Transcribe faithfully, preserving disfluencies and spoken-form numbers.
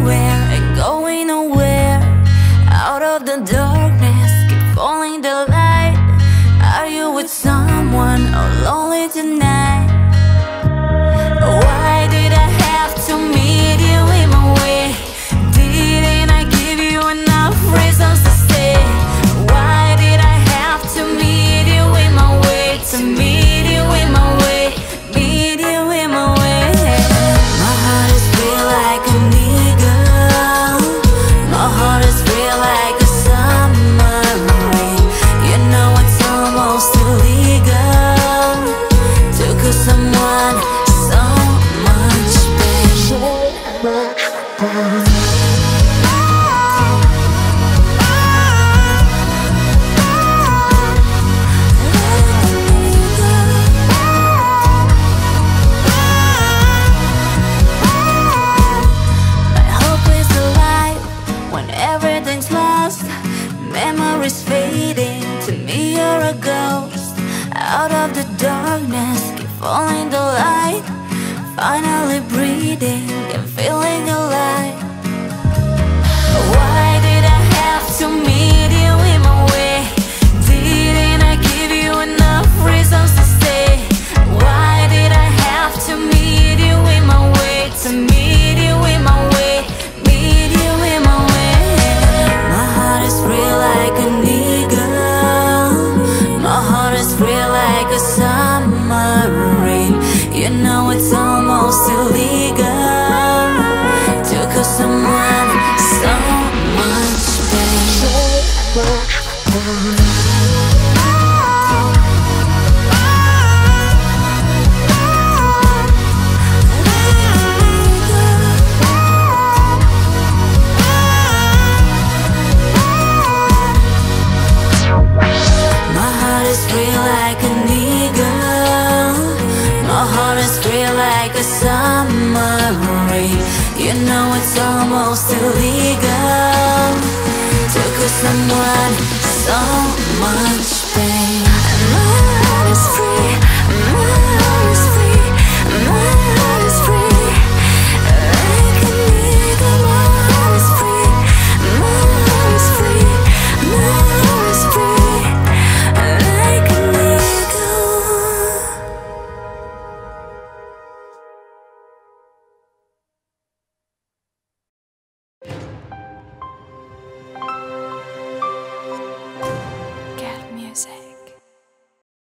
anywhere and going nowhere. Out of the darkness, keep falling the light. Are you with someone or lonely tonight? Why did I have to meet you in my way? Didn't I give you enough reasons to stay? Why did I have to meet you in my way? To meet you in my way, meet you in my way. My heart is free like a eagle. My heart is free like a summer rain. You know it's almost illegal to cause someone so much pain. Everything's lost, memories fading. To me you're a ghost. Out of the darkness, keep falling the light. Finally breathing and feeling alive. Why did I have to meet you in my way? Didn't I give you enough reasons to stay? Why did I have to meet you in my way? To meet you in my way, meet you in my way. Like an eagle, my heart is free like a summer rain. You know it's almost illegal to cause someone so much pain. Like a summer rain. You know it's almost illegal to cause someone so much pain.